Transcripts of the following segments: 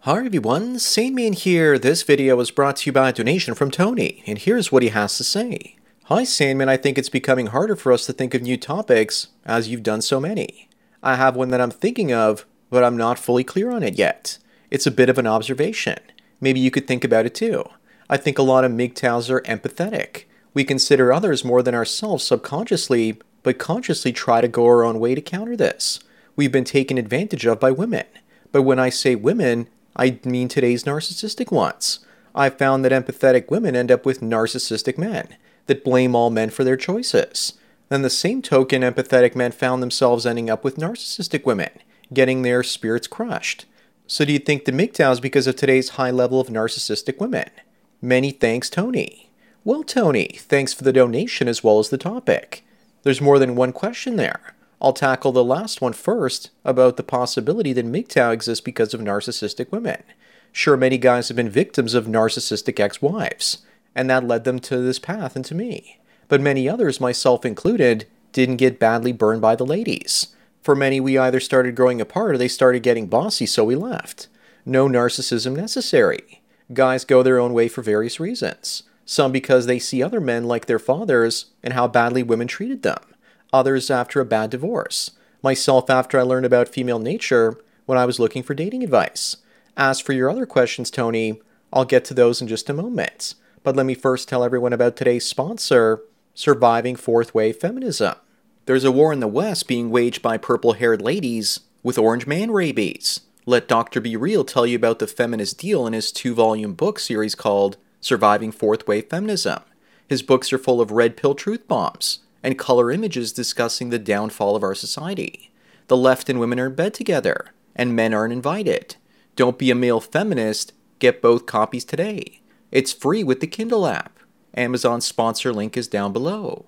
Hi everyone, Sane Man here. This video was brought to you by a donation from Tony, and here's what he has to say. Hi Sandman, I think it's becoming harder for us to think of new topics, as you've done so many. I have one that I'm thinking of, but I'm not fully clear on it yet. It's a bit of an observation. Maybe you could think about it too. I think a lot of MGTOWs are empathetic. We consider others more than ourselves subconsciously, but consciously try to go our own way to counter this. We've been taken advantage of by women. But when I say women, I mean today's narcissistic ones. I've found that empathetic women end up with narcissistic men that blame all men for their choices. Then the same token, empathetic men found themselves ending up with narcissistic women, getting their spirits crushed. So do you think the MGTOW is because of today's high level of narcissistic women? Many thanks, Tony. Well, Tony, thanks for the donation as well as the topic. There's more than one question there. I'll tackle the last one first, about the possibility that MGTOW exists because of narcissistic women. Sure, many guys have been victims of narcissistic ex-wives, and that led them to this path and to me. But many others, myself included, didn't get badly burned by the ladies. For many, we either started growing apart or they started getting bossy, so we left. No narcissism necessary. Guys go their own way for various reasons. Some because they see other men like their fathers and how badly women treated them. Others after a bad divorce. Myself after I learned about female nature when I was looking for dating advice. As for your other questions, Tony, I'll get to those in just a moment. But let me first tell everyone about today's sponsor, Surviving Fourth Wave Feminism. There's a war in the West being waged by purple-haired ladies with orange man rabies. Let Dr. Be Real tell you about the feminist deal in his 2-volume book series called Surviving Fourth Wave Feminism. His books are full of red pill truth bombs and color images discussing the downfall of our society. The left and women are in bed together, and men aren't invited. Don't be a male feminist, get both copies today. It's free with the Kindle app. Amazon's sponsor link is down below.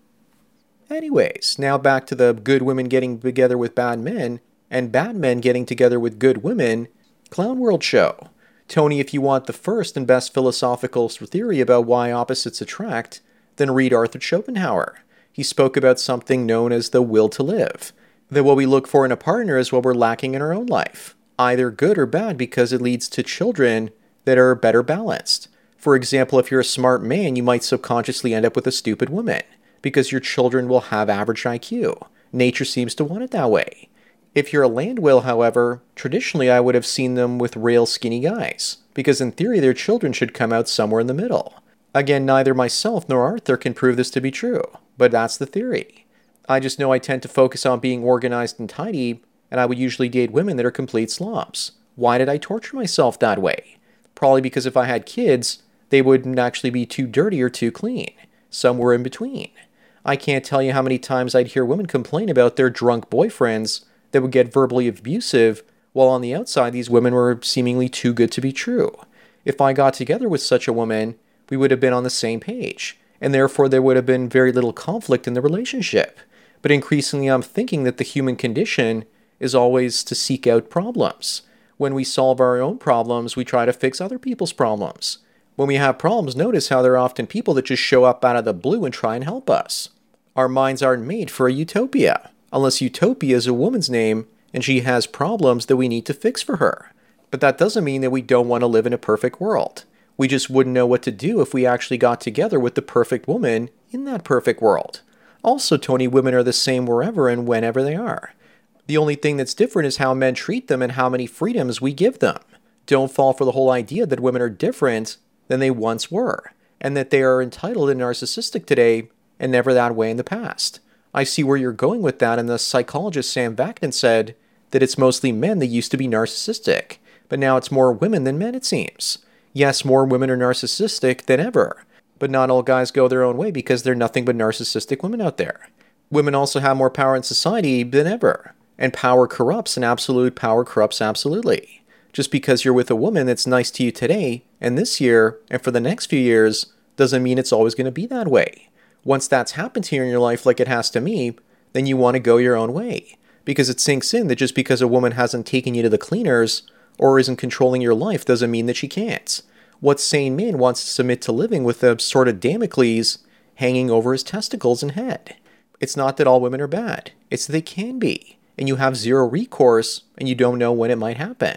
Anyways, now back to the good women getting together with bad men, and bad men getting together with good women, Clown World show. Tony, if you want the first and best philosophical theory about why opposites attract, then read Arthur Schopenhauer. He spoke about something known as the will to live. That what we look for in a partner is what we're lacking in our own life, either good or bad, because it leads to children that are better balanced. For example, if you're a smart man, you might subconsciously end up with a stupid woman, because your children will have average IQ. Nature seems to want it that way. If you're a land whale, however, traditionally I would have seen them with rail skinny guys, because in theory their children should come out somewhere in the middle. Again, neither myself nor Arthur can prove this to be true, but that's the theory. I just know I tend to focus on being organized and tidy, and I would usually date women that are complete slobs. Why did I torture myself that way? Probably because if I had kids, they wouldn't actually be too dirty or too clean. Somewhere in between. I can't tell you how many times I'd hear women complain about their drunk boyfriends that would get verbally abusive, while on the outside these women were seemingly too good to be true. If I got together with such a woman, we would have been on the same page, and therefore there would have been very little conflict in the relationship. But increasingly I'm thinking that the human condition is always to seek out problems. When we solve our own problems, we try to fix other people's problems. When we have problems, notice how there are often people that just show up out of the blue and try and help us. Our minds aren't made for a utopia, unless utopia is a woman's name and she has problems that we need to fix for her. But that doesn't mean that we don't want to live in a perfect world. We just wouldn't know what to do if we actually got together with the perfect woman in that perfect world. Also, Tony, women are the same wherever and whenever they are. The only thing that's different is how men treat them and how many freedoms we give them. Don't fall for the whole idea that women are different than they once were, and that they are entitled and narcissistic today and never that way in the past. I see where you're going with that, and the psychologist Sam Vaknin said that it's mostly men that used to be narcissistic, but now it's more women than men, it seems. Yes, more women are narcissistic than ever, but not all guys go their own way because there are nothing but narcissistic women out there. Women also have more power in society than ever, and power corrupts, and absolute power corrupts absolutely. Just because you're with a woman that's nice to you today, and this year, and for the next few years, doesn't mean it's always going to be that way. Once that's happened to you in your life like it has to me, then you want to go your own way. Because it sinks in that just because a woman hasn't taken you to the cleaners or isn't controlling your life doesn't mean that she can't. What sane man wants to submit to living with a sort of Damocles hanging over his testicles and head? It's not that all women are bad. It's that they can be. And you have zero recourse and you don't know when it might happen.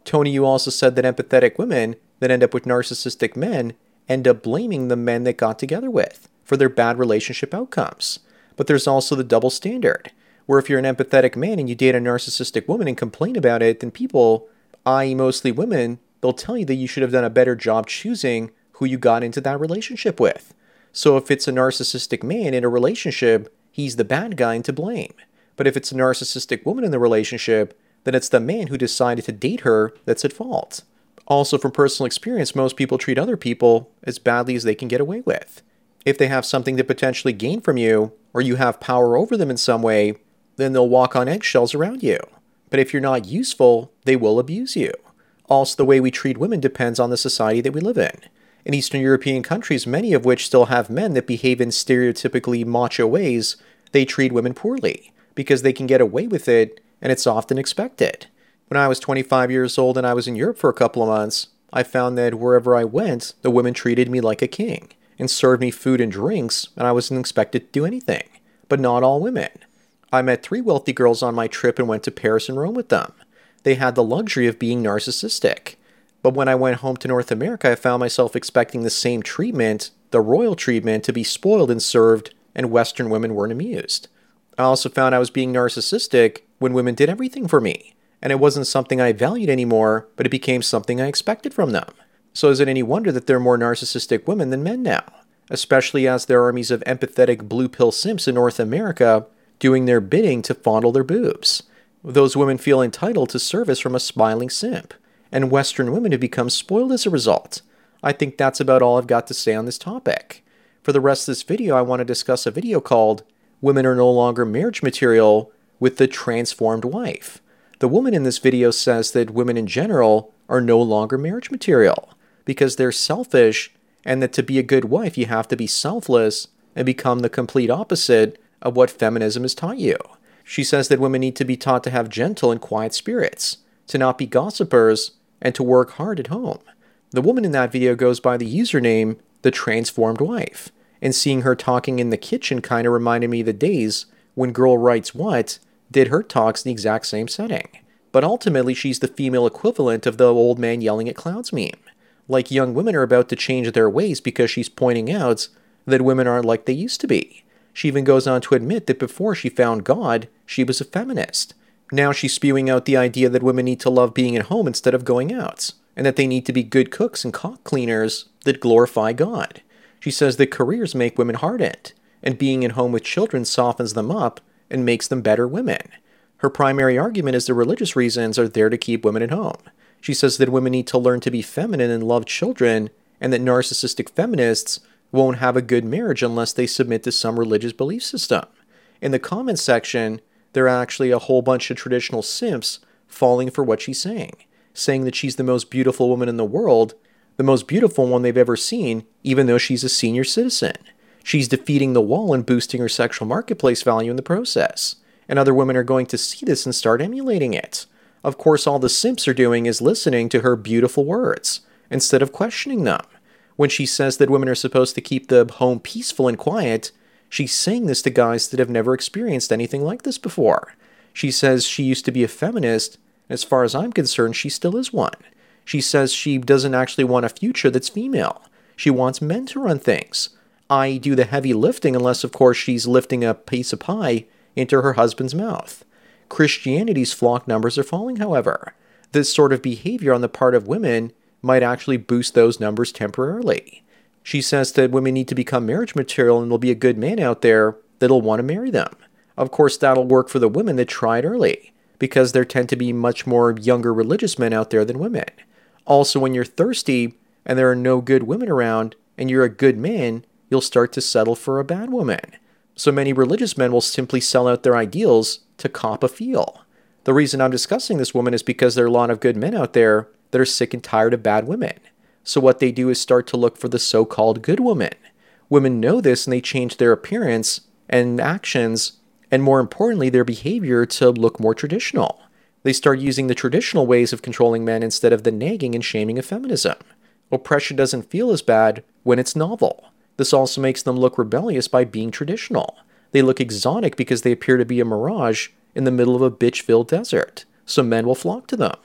Tony, you also said that empathetic women that end up with narcissistic men end up blaming the men they got together with for their bad relationship outcomes. But there's also the double standard, where if you're an empathetic man and you date a narcissistic woman and complain about it, then people, i.e. mostly women, they'll tell you that you should have done a better job choosing who you got into that relationship with. So if it's a narcissistic man in a relationship, he's the bad guy and to blame. But if it's a narcissistic woman in the relationship, then it's the man who decided to date her that's at fault. Also, from personal experience, most people treat other people as badly as they can get away with. If they have something to potentially gain from you, or you have power over them in some way, then they'll walk on eggshells around you. But if you're not useful, they will abuse you. Also, the way we treat women depends on the society that we live in. In Eastern European countries, many of which still have men that behave in stereotypically macho ways, they treat women poorly because they can get away with it and it's often expected. When I was 25 years old and I was in Europe for a couple of months, I found that wherever I went, the women treated me like a king and served me food and drinks, and I wasn't expected to do anything. But not all women. I met 3 wealthy girls on my trip and went to Paris and Rome with them. They had the luxury of being narcissistic. But when I went home to North America, I found myself expecting the same treatment, the royal treatment, to be spoiled and served, and Western women weren't amused. I also found I was being narcissistic when women did everything for me, and it wasn't something I valued anymore, but it became something I expected from them. So is it any wonder that there are more narcissistic women than men now, especially as there are armies of empathetic blue pill simps in North America doing their bidding to fondle their boobs. Those women feel entitled to service from a smiling simp, and Western women have become spoiled as a result. I think that's about all I've got to say on this topic. For the rest of this video, I want to discuss a video called Women Are No Longer Marriage Material with the Transformed Wife. The woman in this video says that women in general are no longer marriage material because they're selfish, and that to be a good wife you have to be selfless and become the complete opposite of what feminism has taught you. She says that women need to be taught to have gentle and quiet spirits, to not be gossipers, and to work hard at home. The woman in that video goes by the username The Transformed Wife, and seeing her talking in the kitchen kind of reminded me of the days when Girl Writes What did her talks in the exact same setting. But ultimately she's the female equivalent of the old man yelling at clouds meme. Like young women are about to change their ways because she's pointing out that women aren't like they used to be. She even goes on to admit that before she found God, she was a feminist. Now she's spewing out the idea that women need to love being at home instead of going out, and that they need to be good cooks and cock cleaners that glorify God. She says that careers make women hardened, and being at home with children softens them up and makes them better women. Her primary argument is the religious reasons are there to keep women at home. She says that women need to learn to be feminine and love children, and that narcissistic feminists won't have a good marriage unless they submit to some religious belief system. In the comments section, there are actually a whole bunch of traditional simps falling for what she's saying that she's the most beautiful woman in the world, the most beautiful one they've ever seen, even though she's a senior citizen. She's defeating the wall and boosting her sexual marketplace value in the process. And other women are going to see this and start emulating it. Of course, all the simps are doing is listening to her beautiful words, instead of questioning them. When she says that women are supposed to keep the home peaceful and quiet, she's saying this to guys that have never experienced anything like this before. She says she used to be a feminist, and as far as I'm concerned, she still is one. She says she doesn't actually want a future that's female. She wants men to run things, i.e. do the heavy lifting, unless of course she's lifting a piece of pie into her husband's mouth. Christianity's flock numbers are falling, however. This sort of behavior on the part of women might actually boost those numbers temporarily. She says that women need to become marriage material and there'll be a good man out there that'll want to marry them. Of course, that'll work for the women that tried early, because there tend to be much more younger religious men out there than women. Also, when you're thirsty and there are no good women around and you're a good man, you'll start to settle for a bad woman. So many religious men will simply sell out their ideals to cop a feel. The reason I'm discussing this woman is because there are a lot of good men out there that are sick and tired of bad women. So what they do is start to look for the so-called good woman. Women know this and they change their appearance and actions, and more importantly, their behavior to look more traditional. They start using the traditional ways of controlling men instead of the nagging and shaming of feminism. Oppression doesn't feel as bad when it's novel. This also makes them look rebellious by being traditional. They look exotic because they appear to be a mirage in the middle of a bitch-filled desert, so men will flock to them.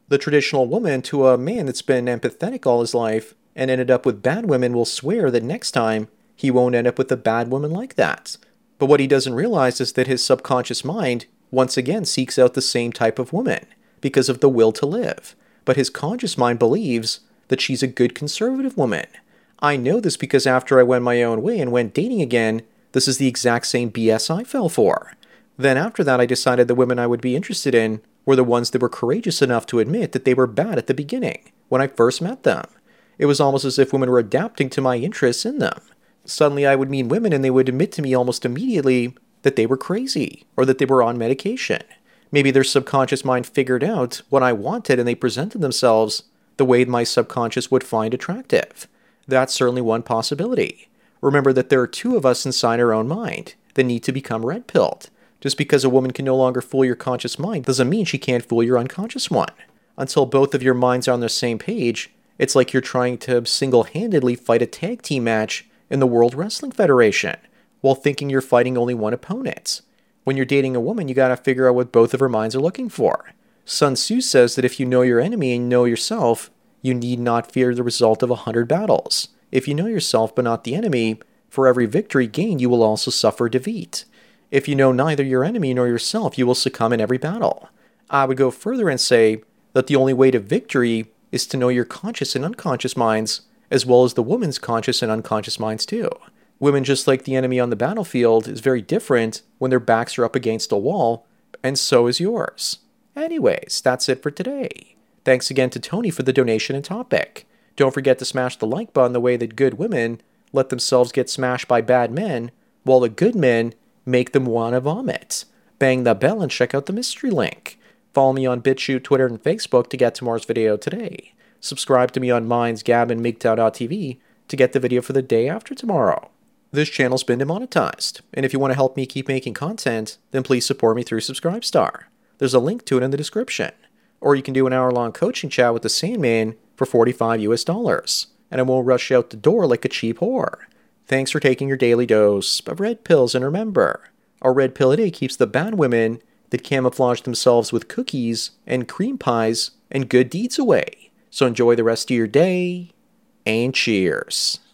The traditional woman to a man that's been empathetic all his life and ended up with bad women will swear that next time he won't end up with a bad woman like that. But what he doesn't realize is that his subconscious mind once again seeks out the same type of woman because of the will to live. But his conscious mind believes that she's a good conservative woman. I know this because after I went my own way and went dating again, this is the exact same BS I fell for. Then after that, I decided the women I would be interested in were the ones that were courageous enough to admit that they were bad at the beginning, when I first met them. It was almost as if women were adapting to my interests in them. Suddenly I would meet women and they would admit to me almost immediately that they were crazy, or that they were on medication. Maybe their subconscious mind figured out what I wanted and they presented themselves the way my subconscious would find attractive. That's certainly one possibility. Remember that there are two of us inside our own mind that need to become red-pilled. Just because a woman can no longer fool your conscious mind doesn't mean she can't fool your unconscious one. Until both of your minds are on the same page, it's like you're trying to single-handedly fight a tag team match in the World Wrestling Federation, while thinking you're fighting only one opponent. When you're dating a woman, you gotta figure out what both of her minds are looking for. Sun Tzu says that if you know your enemy and know yourself, you need not fear the result of 100 battles. If you know yourself but not the enemy, for every victory gained you will also suffer defeat. If you know neither your enemy nor yourself, you will succumb in every battle. I would go further and say that the only way to victory is to know your conscious and unconscious minds, as well as the woman's conscious and unconscious minds too. Women, just like the enemy on the battlefield, is very different when their backs are up against a wall, and so is yours. Anyways, that's it for today. Thanks again to Tony for the donation and topic. Don't forget to smash the like button the way that good women let themselves get smashed by bad men, while the good men make them want to vomit. Bang the bell and check out the mystery link. Follow me on BitChute, Twitter, and Facebook to get tomorrow's video today. Subscribe to me on Minds, Gab, and MGTOW.tv to get the video for the day after tomorrow. This channel's been demonetized, and if you want to help me keep making content, then please support me through Subscribestar. There's a link to it in the description. Or you can do an hour-long coaching chat with the Sandman for $45 US, and I won't rush you out the door like a cheap whore. Thanks for taking your daily dose of red pills, and remember, our red pill a day keeps the bad women that camouflage themselves with cookies and cream pies and good deeds away. So enjoy the rest of your day, and cheers.